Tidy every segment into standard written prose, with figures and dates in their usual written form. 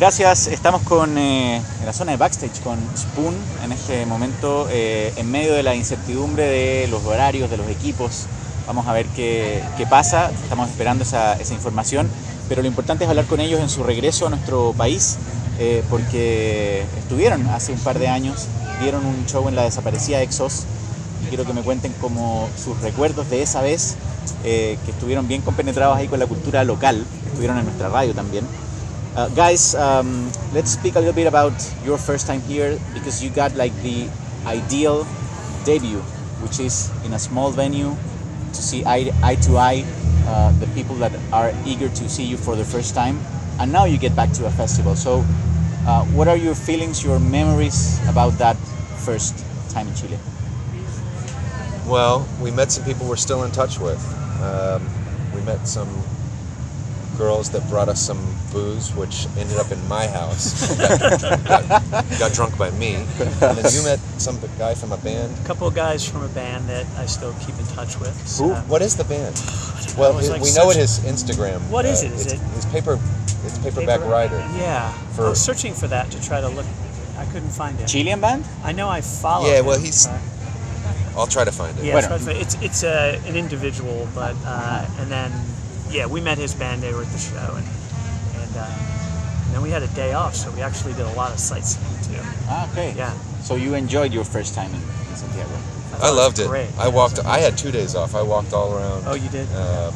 gracias. Estamos en la zona de backstage con Spoon en este momento, en medio de la incertidumbre de los horarios de los equipos. Vamos a ver qué pasa, estamos esperando esa información, pero lo importante es hablar con ellos en su regreso a nuestro país, porque estuvieron hace un par de años, dieron un show en la desaparecida Exos, y quiero que me cuenten como sus recuerdos de esa vez, que estuvieron bien compenetrados ahí con la cultura local, estuvieron en nuestra radio también. Guys, let's speak a little bit about your first time here, because you got like the ideal debut, which is in a small venue to see eye to eye the people that are eager to see you for the first time, and now you get back to a festival. So what are your feelings, your memories about that first time in Chile? Well, we met some people we're still in touch with. We met some girls that brought us some booze, which ended up in my house. got drunk by me. And then you met some guy from a band. A couple of guys from a band that I still keep in touch with. Who? What is the band? Well, we know it is Instagram. What is it? Is it? It's Paperback Rider. Yeah. I was searching for that to try to look. I couldn't find it. Chilean band? I know I followed. Yeah. Well, I'll try to find it. Yeah. Bueno. It's an individual, but and then. Yeah, we met his band. They were at the show, and then we had a day off, so we actually did a lot of sightseeing too. Ah, okay. Yeah. So you enjoyed your first time in Santiago? I loved it. Great. I had 2 days off. I walked all around. Oh, you did?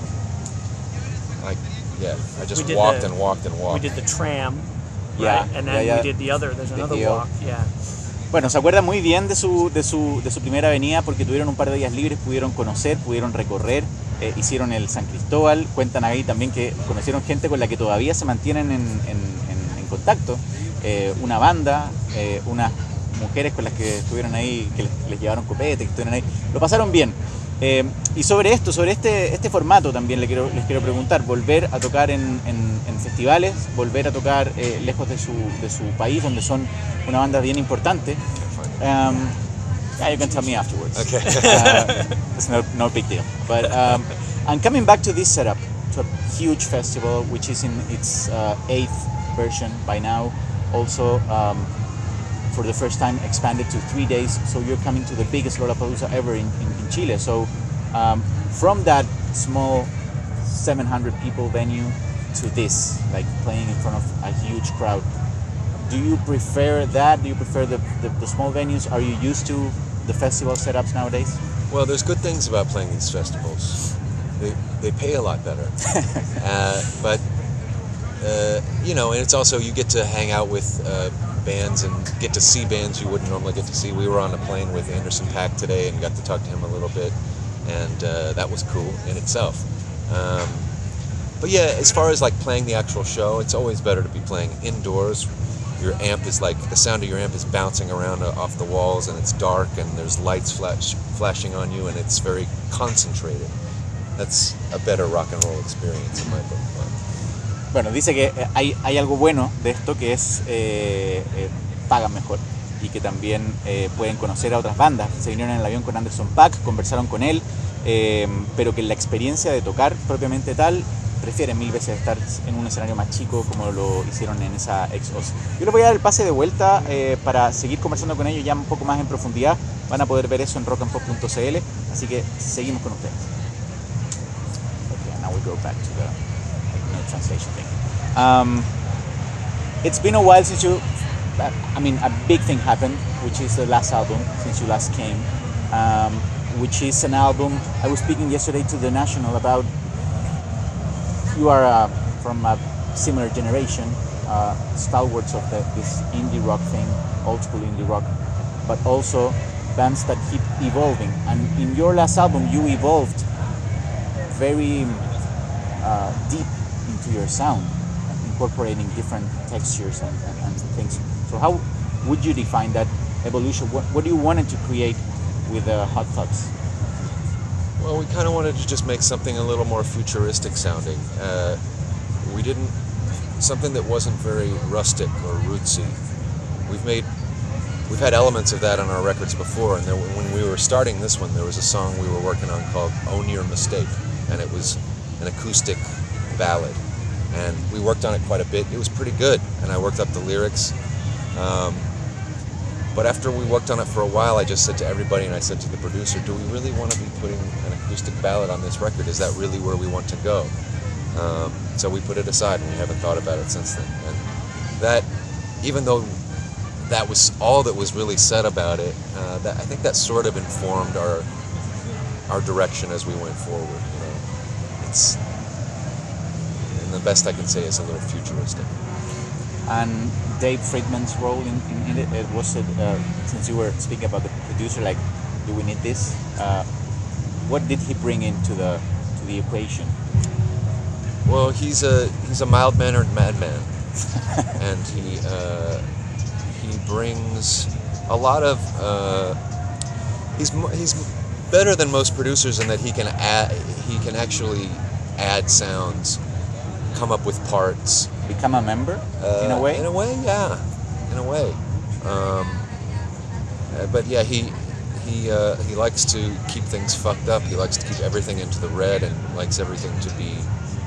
I just walked and walked and walked. We did the tram. Yeah. Right? And then we did the other. There's another walk. Yeah. Bueno, se acuerda muy bien de su primera venida porque tuvieron un par de días libres, pudieron conocer, pudieron recorrer, hicieron el San Cristóbal, cuentan ahí también que conocieron gente con la que todavía se mantienen en contacto, una banda, unas mujeres con las que estuvieron ahí, que les llevaron copete, que estuvieron ahí, lo pasaron bien. Y sobre este formato también les quiero preguntar, volver a tocar en festivales, volver a tocar lejos de su país, donde son una banda bien importante. Yeah, you can tell me afterwards. Okay. It's no big deal. But and coming back to this setup, to a huge festival, which is in its 8th version by now, also for the first time expanded to 3 days. So you're coming to the biggest Lollapalooza ever in Chile. So from that small 700 people venue to this, like playing in front of a huge crowd, do you prefer that? Do you prefer the small venues? Are you used to the festival setups nowadays? Well, there's good things about playing these festivals. They pay a lot better. But and it's also, you get to hang out with bands and get to see bands you wouldn't normally get to see. We were on a plane with Anderson .Paak today and got to talk to him a little bit, and that was cool in itself. But yeah, as far as like playing the actual show, it's always better to be playing indoors. Your amp is the sound of your amp is bouncing around off the walls, and it's dark, and there's lights flashing on you, and it's very concentrated. That's a better rock and roll experience in my book. Bueno, dice que hay algo bueno de esto, que es pagan mejor y que también pueden conocer a otras bandas. Se vinieron en el avión con Anderson .Paak, conversaron con él, pero que la experiencia de tocar propiamente tal, prefieren 1000 veces estar en un escenario más chico como lo hicieron en esa Exos. Yo les voy a dar el pase de vuelta para seguir conversando con ellos ya un poco más en profundidad. Van a poder ver eso en rockandpop.cl, así que seguimos con ustedes. Okay, now we go back to the translation thing. It's been a while since a big thing happened, which is the last album since you last came, which is an album. I was speaking yesterday to The National about. You are from a similar generation, stalwarts of this indie rock thing, old school indie rock, but also bands that keep evolving. And in your last album, you evolved very deep into your sound, incorporating different textures and things. So how would you define that evolution? What do you wanted to create with Hot Thoughts? Well, we kind of wanted to just make something a little more futuristic sounding. Something that wasn't very rustic or rootsy. We've had elements of that on our records before, and when we were starting this one, there was a song we were working on called Own Your Mistake, and it was an acoustic ballad. And we worked on it quite a bit. It was pretty good, and I worked up the lyrics. But after we worked on it for a while, I just said to everybody, and I said to the producer, do we really want to be putting an acoustic ballad on this record? Is that really where we want to go? So we put it aside, and we haven't thought about it since then. And that, even though that was all that was really said about it, I think that sort of informed our direction as we went forward. You know, it's, and the best I can say is a little futuristic. And Dave Friedman's role in it, since you were speaking about the producer, like, do we need this? What did he bring into the equation? Well, he's a mild-mannered madman, and he brings a lot of. He's better than most producers in that he can actually add sounds, come up with parts. Become a member in a way. In a way, yeah. In a way. But yeah, he likes to keep things fucked up. He likes to keep everything into the red, and likes everything to be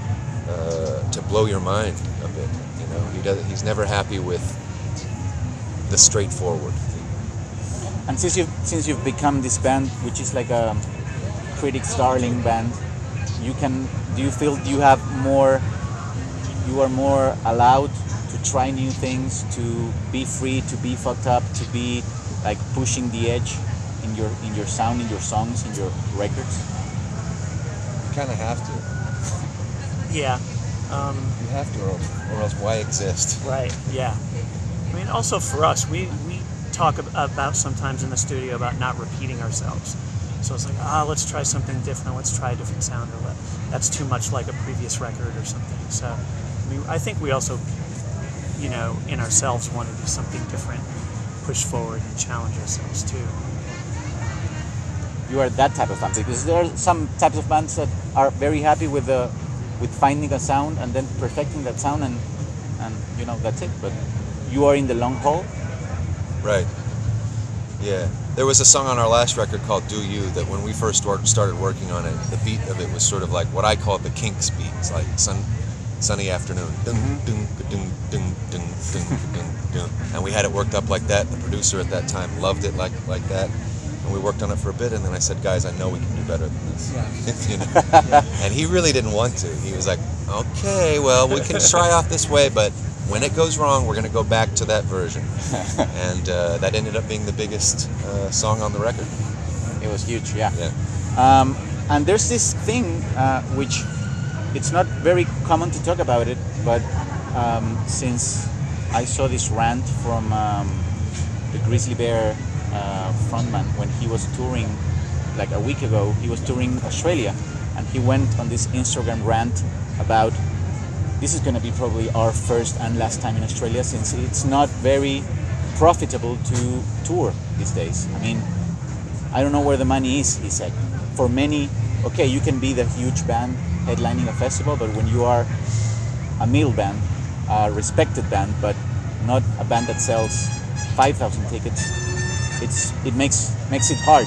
to blow your mind a bit. You know, he's never happy with the straightforward. And since you've become this band, which is like a critics' darling band, do you feel you are more allowed to try new things, to be free, to be fucked up, to be like pushing the edge in your sound, in your songs, in your records? You kind of have to. Yeah. You have to, or else why exist? Right. Yeah. I mean, also for us, we talk about sometimes in the studio about not repeating ourselves. So it's like, let's try something different. Let's try a different sound, or that's too much like a previous record or something. So, I mean, I think we also, you know, in ourselves want to do something different, push forward and challenge ourselves too. You are that type of band, because there are some types of bands that are very happy with finding a sound and then perfecting that sound, and you know, that's it. But you are in the long haul. Right. Yeah. There was a song on our last record called Do You that when we first started working on it, the beat of it was sort of like what I call the Kinks beat. It's like sunny afternoon. Dun, dun, dun, dun, dun, dun, dun, dun. And we had it worked up like that. The producer at that time loved it like that. And we worked on it for a bit, and then I said, guys, I know we can do better than this. Yeah. You know? And he really didn't want to. He was like, okay, well, we can try off this way, but when it goes wrong, we're going to go back to that version. And that ended up being the biggest song on the record. It was huge, yeah. Yeah. And there's this thing which it's not very common to talk about it, but since I saw this rant from the Grizzly Bear frontman when he was touring, like a week ago, he was touring Australia, and he went on this Instagram rant about, this is going to be probably our first and last time in Australia, since it's not very profitable to tour these days. I mean, I don't know where the money is, he said. For many, okay, you can be the huge band headlining a festival, but when you are a middle band, a respected band, but not a band that sells 5,000 tickets, it makes it hard.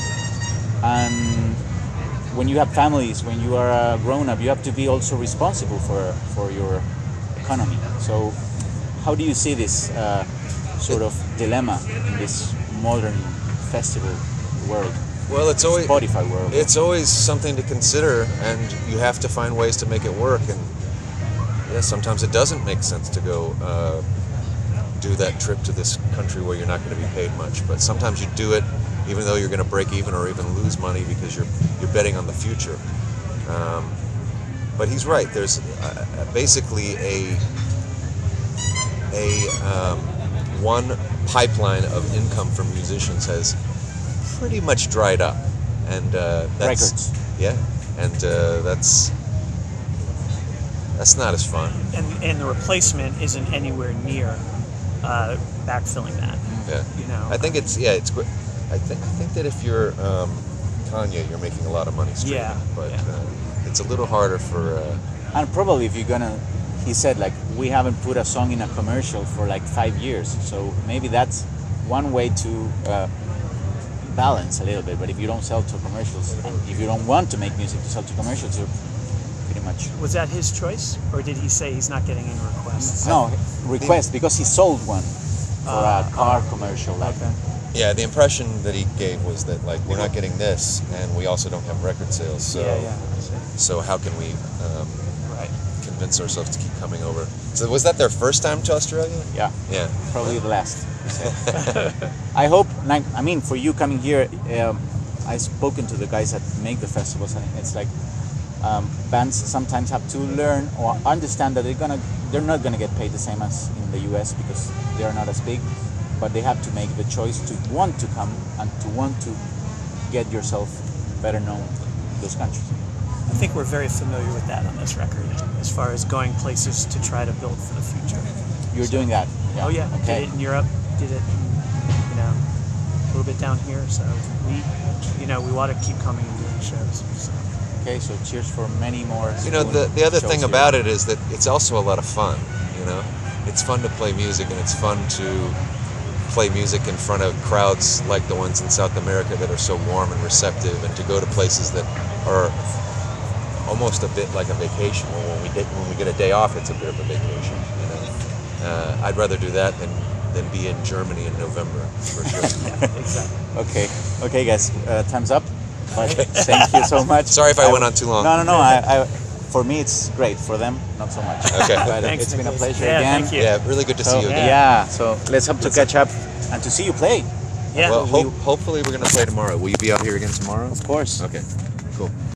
And when you have families, when you are a grown-up, you have to be also responsible for your economy. So how do you see this sort of dilemma in this modern festival world? Well, it's always Spotify world. It's always something to consider, and you have to find ways to make it work. And yeah, sometimes it doesn't make sense to go do that trip to this country where you're not going to be paid much. But sometimes you do it even though you're going to break even or even lose money because you're betting on the future. But he's right. There's basically a one pipeline of income for musicians has pretty much dried up, and that's records. Yeah, and that's not as fun. And the replacement isn't anywhere near backfilling that. Yeah, you know. I think it's great. I think that if you're Kanye, you're making a lot of money streaming, but it's a little harder for. And probably if you're gonna, he said, like, we haven't put a song in a commercial for like 5 years, so maybe that's one way to balance a little bit. But if you don't sell to commercials, and if you don't want to make music to sell to commercials, you're pretty much. Was that his choice, or did he say he's not getting any requests? No, request, because he sold one for a car commercial. Like, Okay. Yeah, the impression that he gave was that like we're not getting this, and we also don't have record sales. So Yeah. I see. so how can we Right. convince ourselves to keep coming over? So was that their first time to Australia? yeah, Yeah. probably the last. I hope, I mean, for you coming here, I've spoken to the guys that make the festivals, and it's like bands sometimes have to learn or understand that they're not gonna get paid the same as in the US because they are not as big, but they have to make the choice to want to come and to want to get yourself better known in those countries. I think we're very familiar with that on this record, as far as going places to try to build for the future. You're doing that. Oh yeah, Okay. did it in Europe, did it, a little bit down here. So we want to keep coming and doing shows. So. Okay, so cheers for many more. You know, Spoon the other shows thing here. about it is that it's also a lot of fun, you know? It's fun to play music, and it's fun to play music in front of crowds like the ones in South America that are so warm and receptive, and to go to places that are almost a bit like a vacation. When we get a day off, it's a bit of a vacation, you know? I'd rather do that than be in Germany in November, for sure. Exactly. Okay, guys, time's up. But thank you so much. Sorry if I went on too long. No. For me, it's great. For them, not so much. Okay. But Thanks, it's been a Nicholas. pleasure Yeah, again. thank you. Yeah, really good to see you again. Yeah. So let's hope to catch up and to see you play. Yeah. Well, hopefully we're going to play tomorrow. Will you be out here again tomorrow? Of course. Okay, cool.